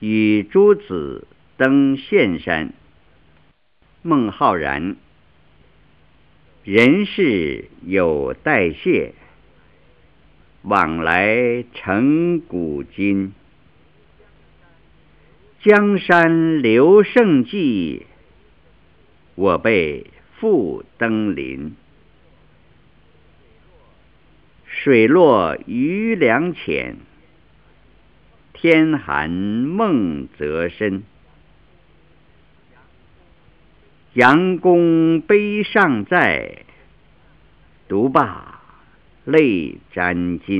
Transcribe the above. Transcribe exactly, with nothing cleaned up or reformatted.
与诸子登岘山。孟浩然。人世有代谢，往来成古今。江山留胜迹，我辈复登临。水落鱼梁浅，天寒梦则深。杨公碑尚在，独霸泪沾襟。